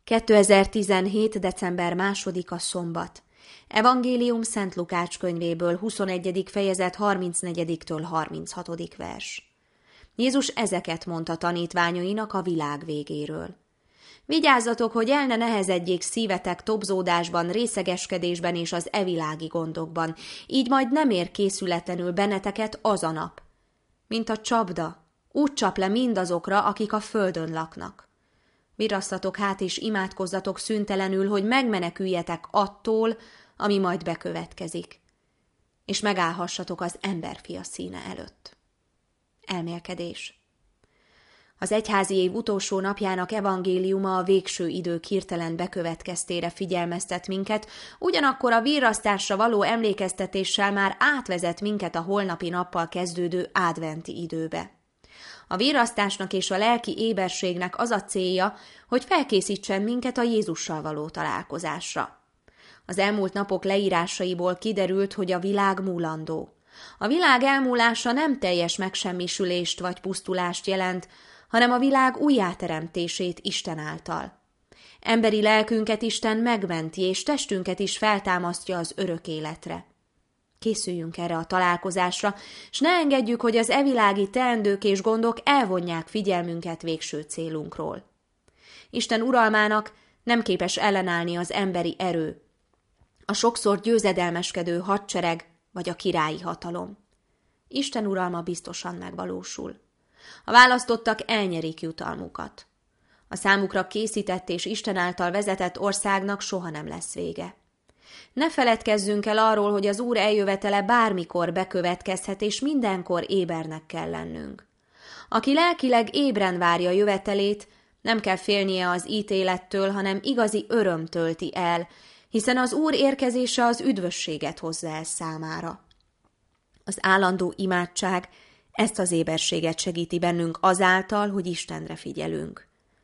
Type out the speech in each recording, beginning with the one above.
2017. december 2-a szombat. Evangélium Szent Lukács könyvéből 21. fejezet 34-től 36. vers. Jézus ezeket mondta tanítványainak a világ végéről. Vigyázzatok, hogy el ne nehezedjék szívetek tobzódásban, részegeskedésben és az evilági gondokban, így majd nem ér készületlenül benneteket az a nap. Mint a csapda, úgy csap le mindazokra, akik a földön laknak. Virasztatok hát és imádkozzatok szüntelenül, hogy megmeneküljetek attól, ami majd bekövetkezik, és megállhassatok az emberfia színe előtt. Elmélkedés. Az egyházi év utolsó napjának evangéliuma a végső idők hirtelen bekövetkeztére figyelmeztet minket, ugyanakkor a virrasztásra való emlékeztetéssel már átvezet minket a holnapi nappal kezdődő adventi időbe. A virrasztásnak és a lelki éberségnek az a célja, hogy felkészítsen minket a Jézussal való találkozásra. Az elmúlt napok leírásaiból kiderült, hogy a világ múlandó. A világ elmúlása nem teljes megsemmisülést vagy pusztulást jelent, hanem a világ újjáteremtését Isten által. Emberi lelkünket Isten megmenti, és testünket is feltámasztja az örök életre. Készüljünk erre a találkozásra, s ne engedjük, hogy az evilági teendők és gondok elvonják figyelmünket végső célunkról. Isten uralmának nem képes ellenállni az emberi erő, a sokszor győzedelmeskedő hadsereg vagy a királyi hatalom. Isten uralma biztosan megvalósul. A választottak elnyerik jutalmukat. A számukra készített és Isten által vezetett országnak soha nem lesz vége. Ne feledkezzünk el arról, hogy az Úr eljövetele bármikor bekövetkezhet, és mindenkor ébernek kell lennünk. Aki lelkileg ébren várja jövetelét, nem kell félnie az ítélettől, hanem igazi öröm tölti el, hiszen az Úr érkezése az üdvösséget hozza el számára. Az állandó imádság ezt az éberséget segíti bennünk azáltal, hogy Istenre figyelünk.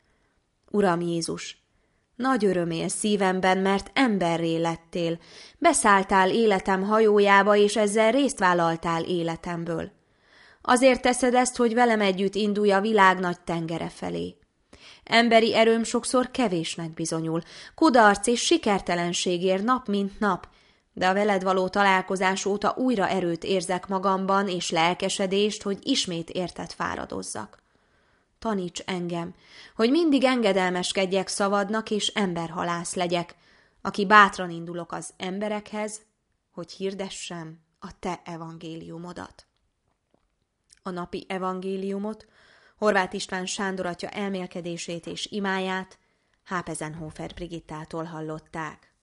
Uram Jézus, nagy öröm él szívemben, mert emberré lettél, beszálltál életem hajójába, és ezzel részt vállaltál életemből. Azért teszed ezt, hogy velem együtt indulj a világ nagy tengere felé. Emberi erőm sokszor kevésnek bizonyul, kudarc és sikertelenség ér nap mint nap, de a veled való találkozás óta újra erőt érzek magamban és lelkesedést, hogy ismét érted fáradozzak. Taníts engem, hogy mindig engedelmeskedjek szavadnak és emberhalász legyek, aki bátran indulok az emberekhez, hogy hirdessem a te evangéliumodat. A napi evangéliumot, Horváth István Sándor atya elmélkedését és imáját Hápezenhofer Brigittától hallották.